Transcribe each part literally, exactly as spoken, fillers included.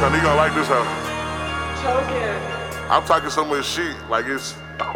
Tony, you gonna like this hoe. Choking. I'm talking so much shit, like it's.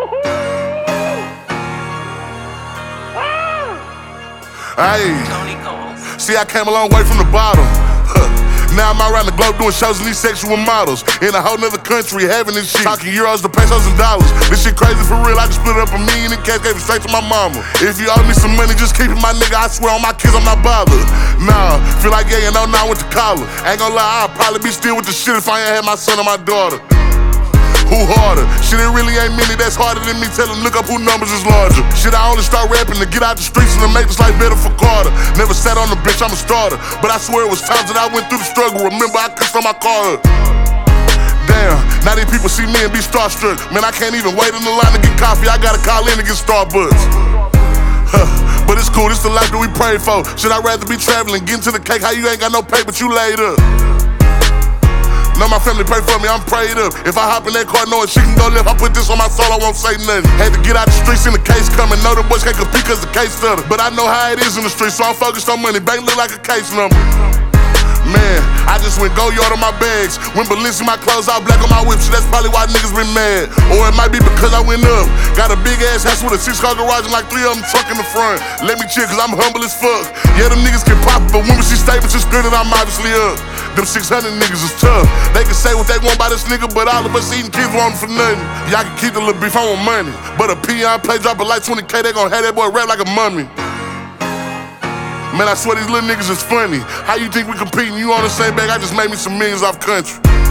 Hey, see, I came a long way from the bottom. Huh. Now I'm around the globe doing shows in these sexual models. In a whole nother country, having this shit. Talking euros to pesos and dollars. This shit crazy for real, I just split up a million in cash, gave it straight to my mama. If you owe me some money, just keep it, my nigga. I swear on my kids, I'm not bothered. Nah, feel like yeah, you know, now I went to college. Ain't gonna lie, I'd probably be still with the shit if I ain't had my son or my daughter. Who harder? Shit, it really ain't many that's harder than me. Tell them look up who numbers is larger. Shit, I only start rapping to get out the streets and to make this life better for Carter. Never sat on the bitch, I'm a starter. But I swear it was times that I went through the struggle. Remember, I kissed on my car. Damn, now these people see me and be starstruck. Man, I can't even wait in the line to get coffee. I gotta call in to get Starbucks. Huh, but it's cool, this the life that we pray for. Should I rather be traveling, getting to the cake? How you ain't got no pay, but you laid up? Know my family pray for me, I'm prayed up. If I hop in that car knowing she can go left, I put this on my soul, I won't say nothing. Had to get out the streets in the case coming. Know the boys can't compete cause the case stutter. But I know how it is in the streets, so I'm focused on money. Bank look like a case number. Man, I just went go yard on my bags. When Balenci my clothes all black on my whip, so that's probably why niggas been mad. Or it might be because I went up. Got a big ass house with a six car garage and like three of them truck in the front. Let me chill cause I'm humble as fuck. Yeah, them niggas can pop it, but when she stay with you scared that I'm obviously up. Them six hundred niggas is tough. They can say what they want by this nigga, but all of us eating kids want for nothing. Y'all can keep the little beef, I want money. But a peon play drop it like twenty K, they gon' have that boy rap like a mummy. Man, I swear these little niggas is funny. How you think we competing? You on the same bag, I just made me some millions off country.